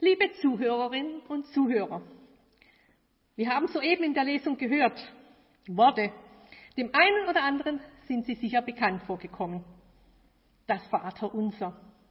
Liebe Zuhörerinnen und Zuhörer, wir haben soeben in der Lesung gehört, Worte. Dem einen oder anderen sind sie sicher bekannt vorgekommen. Das Vaterunser.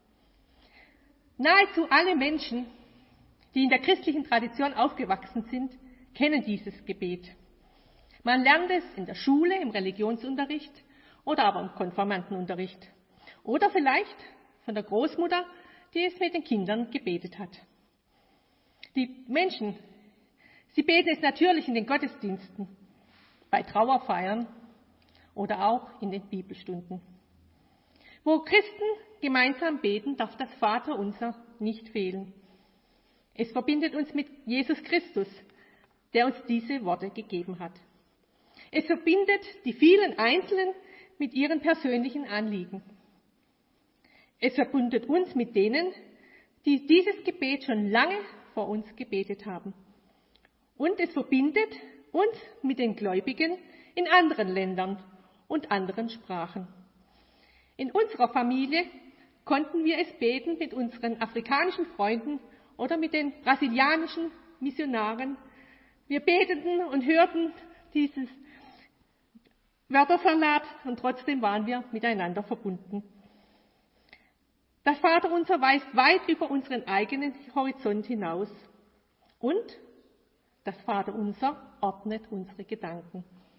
Nahezu alle Menschen, die in der christlichen Tradition aufgewachsen sind, kennen dieses Gebet. Man lernt es in der Schule, im Religionsunterricht oder aber im Konfirmandenunterricht. Oder vielleicht von der Großmutter, die es mit den Kindern gebetet hat. Die Menschen, sie beten es natürlich in den Gottesdiensten, bei Trauerfeiern oder auch in den Bibelstunden. Wo Christen gemeinsam beten, darf das Vaterunser nicht fehlen. Es verbindet uns mit Jesus Christus, der uns diese Worte gegeben hat. Es verbindet die vielen Einzelnen mit ihren persönlichen Anliegen. Es verbindet uns mit denen, die dieses Gebet schon lange vor uns gebetet haben. Und es verbindet uns mit den Gläubigen in anderen Ländern und anderen Sprachen. In unserer Familie konnten wir es beten mit unseren afrikanischen Freunden oder mit den brasilianischen Missionaren. Wir beteten und hörten dieses Wörtersalat und trotzdem waren wir miteinander verbunden. Das Vaterunser weist weit über unseren eigenen Horizont hinaus und das Vaterunser ordnet unsere Gedanken.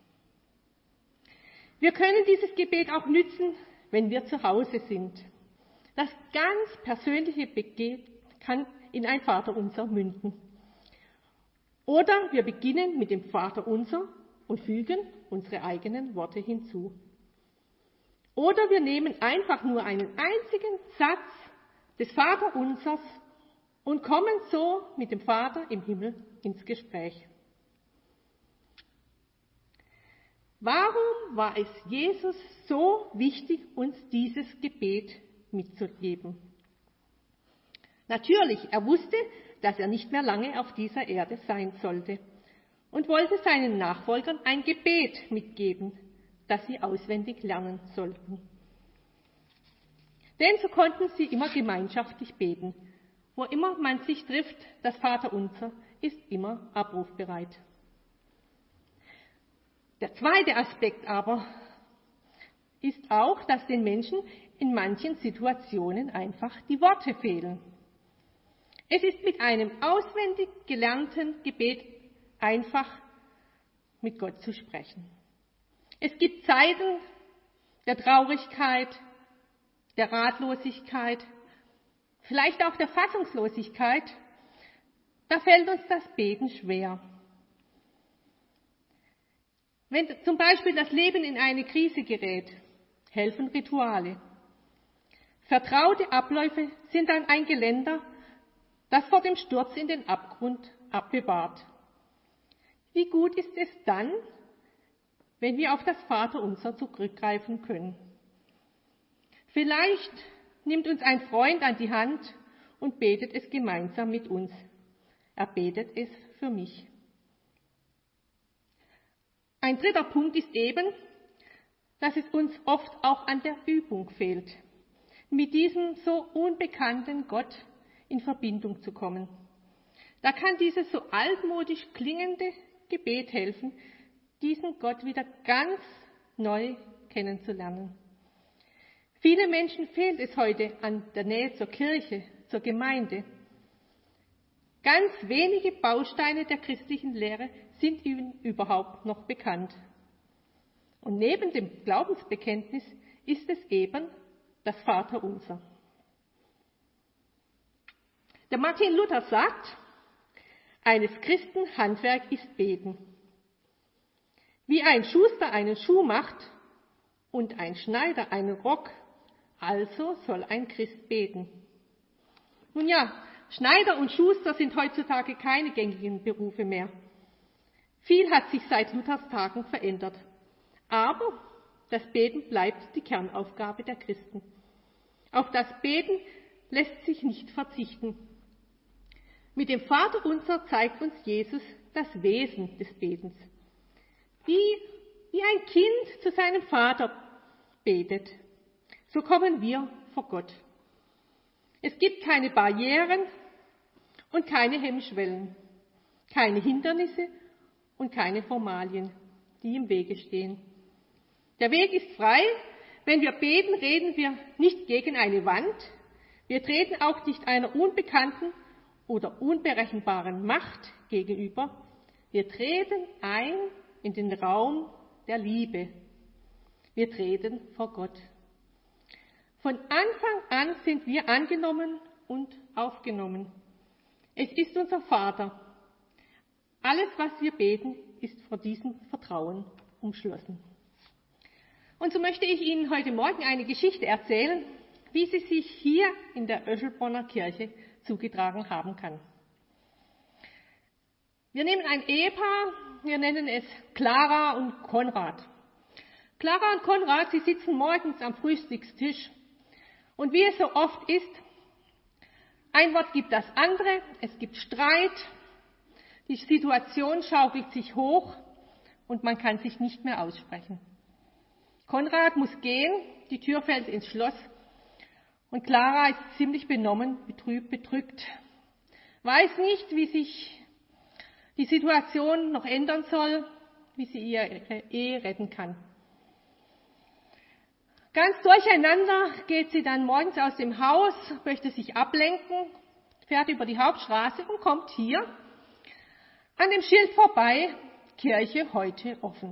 Wir können dieses Gebet auch nützen, wenn wir zu Hause sind. Das ganz persönliche Gebet kann in ein Vaterunser münden. Oder wir beginnen mit dem Vaterunser und fügen unsere eigenen Worte hinzu. Oder wir nehmen einfach nur einen einzigen Satz des Vaterunsers und kommen so mit dem Vater im Himmel ins Gespräch. Warum war es Jesus so wichtig, uns dieses Gebet mitzugeben? Natürlich, er wusste, dass er nicht mehr lange auf dieser Erde sein sollte und wollte seinen Nachfolgern ein Gebet mitgeben, das sie auswendig lernen sollten. Denn so konnten sie immer gemeinschaftlich beten. Wo immer man sich trifft, das Vaterunser ist immer abrufbereit. Der zweite Aspekt aber ist auch, dass den Menschen in manchen Situationen einfach die Worte fehlen. Es ist mit einem auswendig gelernten Gebet einfach mit Gott zu sprechen. Es gibt Zeiten der Traurigkeit, der Ratlosigkeit, vielleicht auch der Fassungslosigkeit. Da fällt uns das Beten schwer. Wenn zum Beispiel das Leben in eine Krise gerät, helfen Rituale. Vertraute Abläufe sind dann ein Geländer, das vor dem Sturz in den Abgrund bewahrt. Wie gut ist es dann, wenn wir auf das Vaterunser zurückgreifen können? Vielleicht nimmt uns ein Freund an die Hand und betet es gemeinsam mit uns. Er betet es für mich. Ein dritter Punkt ist eben, dass es uns oft auch an der Übung fehlt, mit diesem so unbekannten Gott in Verbindung zu kommen. Da kann dieses so altmodisch klingende Gebet helfen, diesen Gott wieder ganz neu kennenzulernen. Viele Menschen fehlt es heute an der Nähe zur Kirche, zur Gemeinde. Ganz wenige Bausteine der christlichen Lehre sind ihnen überhaupt noch bekannt. Und neben dem Glaubensbekenntnis ist es eben das Vaterunser. Der Martin Luther sagt, eines Christen Handwerk ist Beten. Wie ein Schuster einen Schuh macht und ein Schneider einen Rock, also soll ein Christ beten. Nun ja, Schneider und Schuster sind heutzutage keine gängigen Berufe mehr. Viel hat sich seit Luthers Tagen verändert. Aber das Beten bleibt die Kernaufgabe der Christen. Auf das Beten lässt sich nicht verzichten. Mit dem Vaterunser zeigt uns Jesus das Wesen des Betens. Wie ein Kind zu seinem Vater betet, so kommen wir vor Gott. Es gibt keine Barrieren und keine Hemmschwellen, keine Hindernisse und keine Formalien, die im Wege stehen. Der Weg ist frei. Wenn wir beten, reden wir nicht gegen eine Wand. Wir treten auch nicht einer unbekannten oder unberechenbaren Macht gegenüber. Wir treten ein in den Raum der Liebe. Wir treten vor Gott. Von Anfang an sind wir angenommen und aufgenommen. Es ist unser Vater. Alles, was wir beten, ist vor diesem Vertrauen umschlossen. Und so möchte ich Ihnen heute Morgen eine Geschichte erzählen, wie sie sich hier in der Öschelbronner Kirche zugetragen haben kann. Wir nehmen ein Ehepaar, wir nennen es Clara und Konrad. Clara und Konrad, sie sitzen morgens am Frühstückstisch und wie es so oft ist, ein Wort gibt das andere, es gibt Streit, die Situation schaukelt sich hoch und man kann sich nicht mehr aussprechen. Konrad muss gehen, die Tür fällt ins Schloss und Clara ist ziemlich benommen, betrübt, bedrückt, weiß nicht, wie sich die Situation noch ändern soll, wie sie ihre Ehe retten kann. Ganz durcheinander geht sie dann morgens aus dem Haus, möchte sich ablenken, fährt über die Hauptstraße und kommt hier an dem Schild vorbei, Kirche heute offen.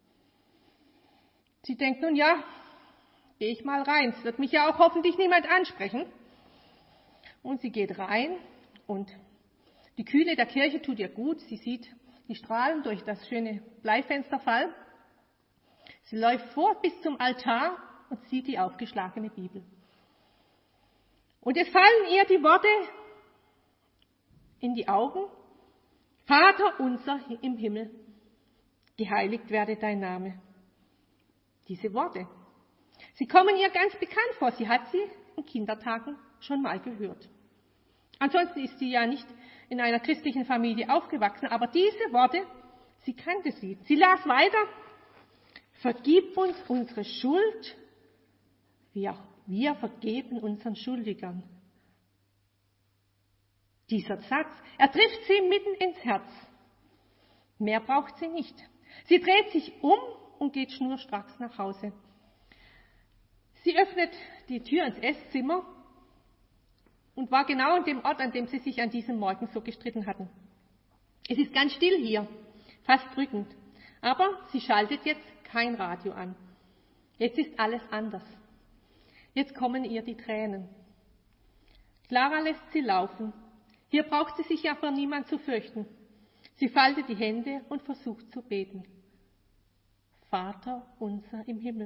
Sie denkt nun, ja, gehe ich mal rein, es wird mich ja auch hoffentlich niemand ansprechen. Und sie geht rein und die Kühle der Kirche tut ihr gut, sie sieht die Strahlen durch das schöne Bleifensterfall. Sie läuft vor bis zum Altar und sieht die aufgeschlagene Bibel. Und es fallen ihr die Worte in die Augen: Vater unser im Himmel, geheiligt werde dein Name. Diese Worte, sie kommen ihr ganz bekannt vor. Sie hat sie in Kindertagen schon mal gehört. Ansonsten ist sie ja nicht in einer christlichen Familie aufgewachsen, aber diese Worte, sie kannte sie. Sie las weiter: Vergib uns unsere Schuld, wie auch wir vergeben unseren Schuldigern. Dieser Satz, er trifft sie mitten ins Herz. Mehr braucht sie nicht. Sie dreht sich um und geht schnurstracks nach Hause. Sie öffnet die Tür ins Esszimmer und war genau an dem Ort, an dem sie sich an diesem Morgen so gestritten hatten. Es ist ganz still hier, fast drückend. Aber sie schaltet jetzt kein Radio an. Jetzt ist alles anders. Jetzt kommen ihr die Tränen. Clara lässt sie laufen. Hier braucht sie sich ja vor niemand zu fürchten. Sie faltet die Hände und versucht zu beten. Vater unser im Himmel,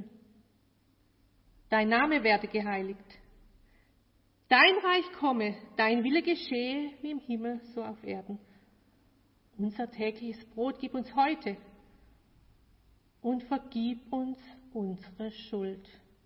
dein Name werde geheiligt. Dein Reich komme, dein Wille geschehe, wie im Himmel, so auf Erden. Unser tägliches Brot gib uns heute und vergib uns unsere Schuld,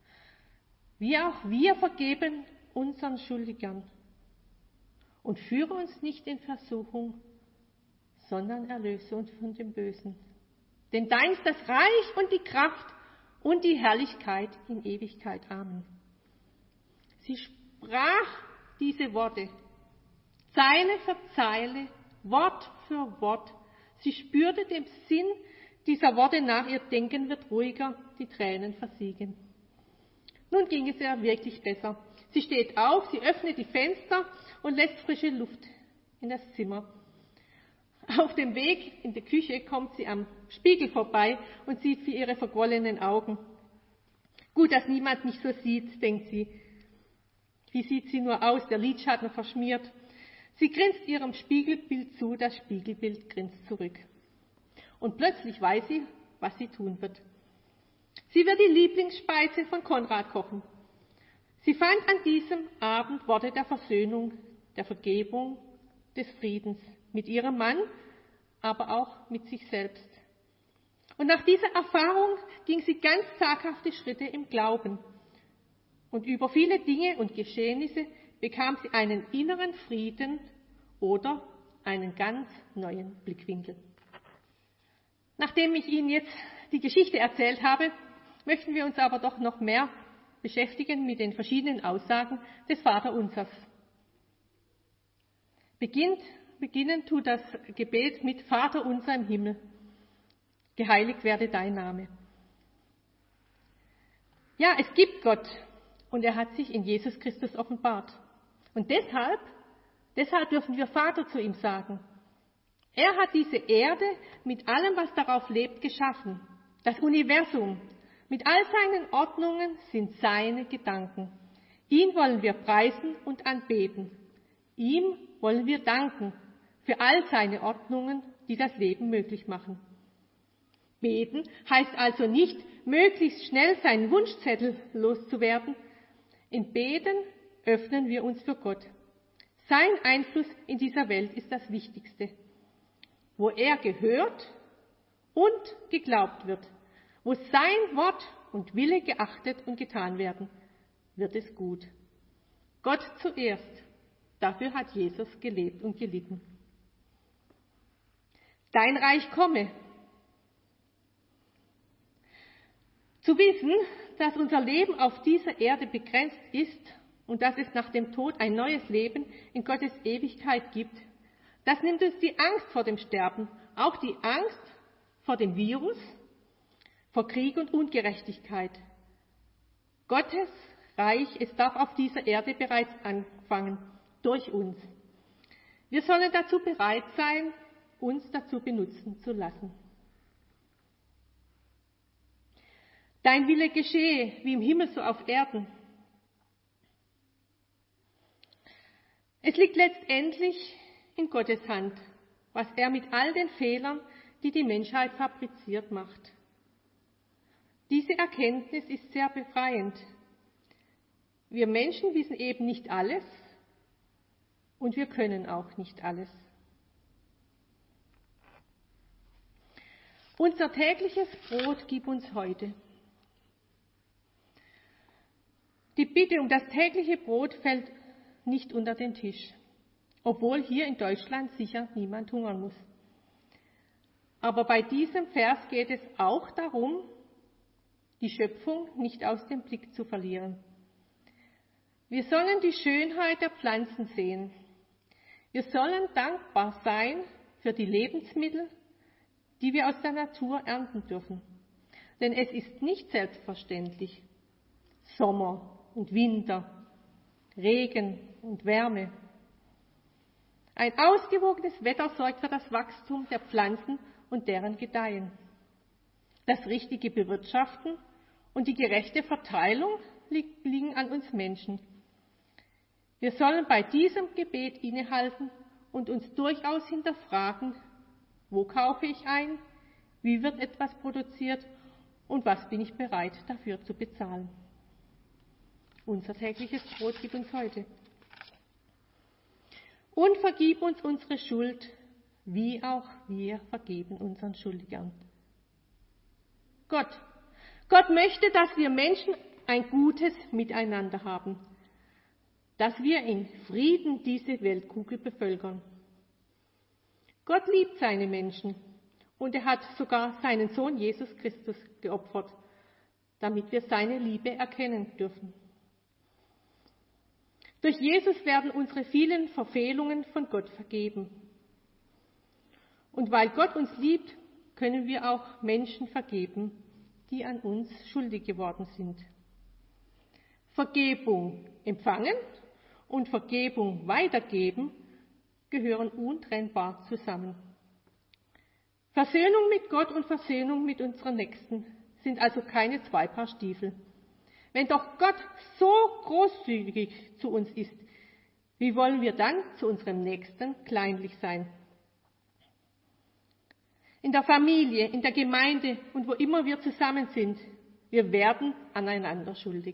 wie auch wir vergeben unseren Schuldigern. Und führe uns nicht in Versuchung, sondern erlöse uns von dem Bösen. Denn dein ist das Reich und die Kraft und die Herrlichkeit in Ewigkeit. Amen. Sie sprach diese Worte, Zeile für Zeile, Wort für Wort. Sie spürte dem Sinn dieser Worte nach, ihr Denken wird ruhiger, die Tränen versiegen. Nun ging es ihr wirklich besser. Sie steht auf, sie öffnet die Fenster und lässt frische Luft in das Zimmer. Auf dem Weg in die Küche kommt sie am Spiegel vorbei und sieht für ihre verquollenen Augen. Gut, dass niemand mich so sieht, denkt sie. Wie sieht sie nur aus, der Lidschatten verschmiert. Sie grinst ihrem Spiegelbild zu, das Spiegelbild grinst zurück. Und plötzlich weiß sie, was sie tun wird. Sie wird die Lieblingsspeise von Konrad kochen. Sie fand an diesem Abend Worte der Versöhnung, der Vergebung, des Friedens mit ihrem Mann, aber auch mit sich selbst. Und nach dieser Erfahrung ging sie ganz zaghafte Schritte im Glauben. Und über viele Dinge und Geschehnisse bekam sie einen inneren Frieden oder einen ganz neuen Blickwinkel. Nachdem ich Ihnen jetzt die Geschichte erzählt habe, möchten wir uns aber doch noch mehr beschäftigen mit den verschiedenen Aussagen des Vaterunsers. Beginnen tut das Gebet mit Vater unser im Himmel. Geheiligt werde dein Name. Ja, es gibt Gott und er hat sich in Jesus Christus offenbart. Und deshalb dürfen wir Vater zu ihm sagen. Er hat diese Erde mit allem, was darauf lebt, geschaffen. Das Universum mit all seinen Ordnungen sind seine Gedanken. Ihn wollen wir preisen und anbeten. Ihm wollen wir danken für all seine Ordnungen, die das Leben möglich machen. Beten heißt also nicht, möglichst schnell seinen Wunschzettel loszuwerden. Im Beten öffnen wir uns für Gott. Sein Einfluss in dieser Welt ist das Wichtigste. Wo er gehört und geglaubt wird, wo sein Wort und Wille geachtet und getan werden, wird es gut. Gott zuerst. Dafür hat Jesus gelebt und gelitten. Dein Reich komme. Zu wissen, dass unser Leben auf dieser Erde begrenzt ist und dass es nach dem Tod ein neues Leben in Gottes Ewigkeit gibt, das nimmt uns die Angst vor dem Sterben, auch die Angst vor dem Virus, vor Krieg und Ungerechtigkeit. Gottes Reich, es darf auf dieser Erde bereits anfangen, durch uns. Wir sollen dazu bereit sein, uns dazu benutzen zu lassen. Dein Wille geschehe, wie im Himmel so auf Erden. Es liegt letztendlich in Gottes Hand, was er mit all den Fehlern, die die Menschheit fabriziert, macht. Diese Erkenntnis ist sehr befreiend. Wir Menschen wissen eben nicht alles und wir können auch nicht alles. Unser tägliches Brot gib uns heute. Die Bitte um das tägliche Brot fällt nicht unter den Tisch, obwohl hier in Deutschland sicher niemand hungern muss. Aber bei diesem Vers geht es auch darum, die Schöpfung nicht aus dem Blick zu verlieren. Wir sollen die Schönheit der Pflanzen sehen. Wir sollen dankbar sein für die Lebensmittel, die wir aus der Natur ernten dürfen. Denn es ist nicht selbstverständlich. Sommer und Winter, Regen und Wärme. Ein ausgewogenes Wetter sorgt für das Wachstum der Pflanzen und deren Gedeihen. Das richtige Bewirtschaften und die gerechte Verteilung liegen an uns Menschen. Wir sollen bei diesem Gebet innehalten und uns durchaus hinterfragen, wo kaufe ich ein, wie wird etwas produziert und was bin ich bereit dafür zu bezahlen. Unser tägliches Brot gib uns heute. Und vergib uns unsere Schuld, wie auch wir vergeben unseren Schuldigern. Gott möchte, dass wir Menschen ein gutes Miteinander haben, dass wir in Frieden diese Weltkugel bevölkern. Gott liebt seine Menschen und er hat sogar seinen Sohn Jesus Christus geopfert, damit wir seine Liebe erkennen dürfen. Durch Jesus werden unsere vielen Verfehlungen von Gott vergeben. Und weil Gott uns liebt, können wir auch Menschen vergeben, die an uns schuldig geworden sind. Vergebung empfangen und Vergebung weitergeben gehören untrennbar zusammen. Versöhnung mit Gott und Versöhnung mit unseren Nächsten sind also keine zwei Paar Stiefel. Wenn doch Gott so großzügig zu uns ist, wie wollen wir dann zu unserem Nächsten kleinlich sein? In der Familie, in der Gemeinde und wo immer wir zusammen sind, wir werden aneinander schuldig.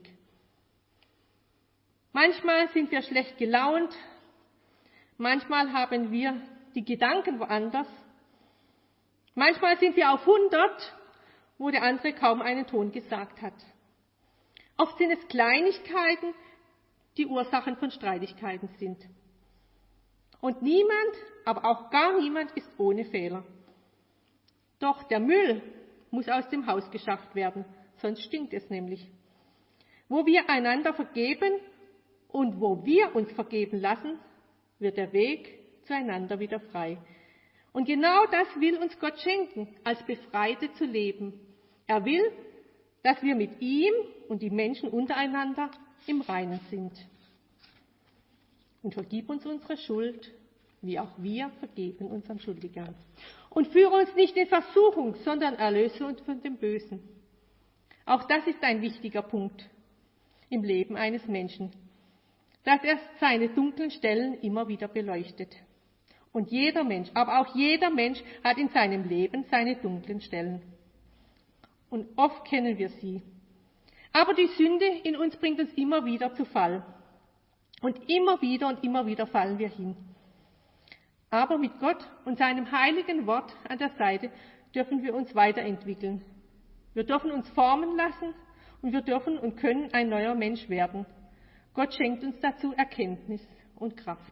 Manchmal sind wir schlecht gelaunt, manchmal haben wir die Gedanken woanders, manchmal sind wir auf 100, wo der andere kaum einen Ton gesagt hat. Oft sind es Kleinigkeiten, die Ursachen von Streitigkeiten sind. Und niemand, aber auch gar niemand ist ohne Fehler. Doch der Müll muss aus dem Haus geschafft werden, sonst stinkt es nämlich. Wo wir einander vergeben und wo wir uns vergeben lassen, wird der Weg zueinander wieder frei. Und genau das will uns Gott schenken, als Befreite zu leben. Er will, dass wir mit ihm und die Menschen untereinander im Reinen sind. Und vergib uns unsere Schuld, wie auch wir vergeben unseren Schuldigern. Und führe uns nicht in Versuchung, sondern erlöse uns von dem Bösen. Auch das ist ein wichtiger Punkt im Leben eines Menschen, dass er seine dunklen Stellen immer wieder beleuchtet. Und jeder Mensch, aber auch jeder Mensch hat in seinem Leben seine dunklen Stellen. Und oft kennen wir sie. Aber die Sünde in uns bringt uns immer wieder zu Fall. Und immer wieder fallen wir hin. Aber mit Gott und seinem heiligen Wort an der Seite dürfen wir uns weiterentwickeln. Wir dürfen uns formen lassen und wir dürfen und können ein neuer Mensch werden. Gott schenkt uns dazu Erkenntnis und Kraft.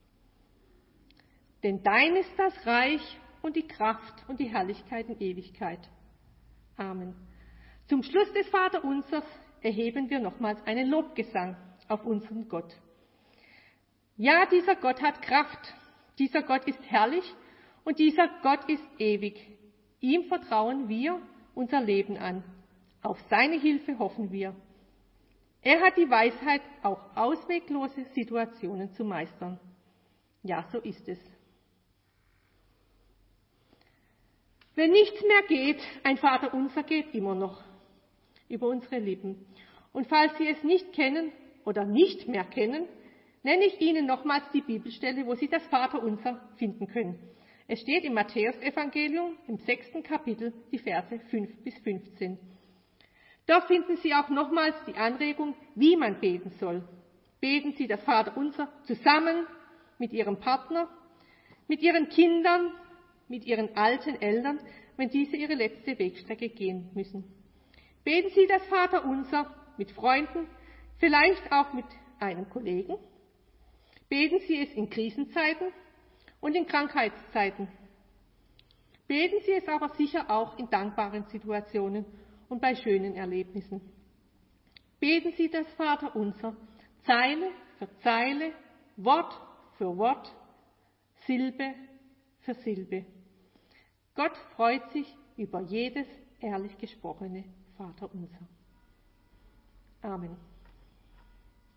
Denn dein ist das Reich und die Kraft und die Herrlichkeit in Ewigkeit. Amen. Zum Schluss des Vaterunsers erheben wir nochmals einen Lobgesang auf unseren Gott. Ja, dieser Gott hat Kraft, dieser Gott ist herrlich und dieser Gott ist ewig. Ihm vertrauen wir unser Leben an. Auf seine Hilfe hoffen wir. Er hat die Weisheit, auch ausweglose Situationen zu meistern. Ja, so ist es. Wenn nichts mehr geht, ein Vaterunser geht immer noch über unsere Lippen. Und falls Sie es nicht kennen oder nicht mehr kennen, nenne ich Ihnen nochmals die Bibelstelle, wo Sie das Vaterunser finden können. Es steht im Matthäusevangelium im 6. Kapitel, die Verse 5 bis 15. Dort finden Sie auch nochmals die Anregung, wie man beten soll. Beten Sie das Vaterunser zusammen mit Ihrem Partner, mit Ihren Kindern, mit Ihren alten Eltern, wenn diese ihre letzte Wegstrecke gehen müssen. Beten Sie das Vaterunser mit Freunden, vielleicht auch mit einem Kollegen. Beten Sie es in Krisenzeiten und in Krankheitszeiten. Beten Sie es aber sicher auch in dankbaren Situationen und bei schönen Erlebnissen. Beten Sie das Vaterunser, Zeile für Zeile, Wort für Wort, Silbe für Silbe. Gott freut sich über jedes ehrlich gesprochene Vaterunser. Amen.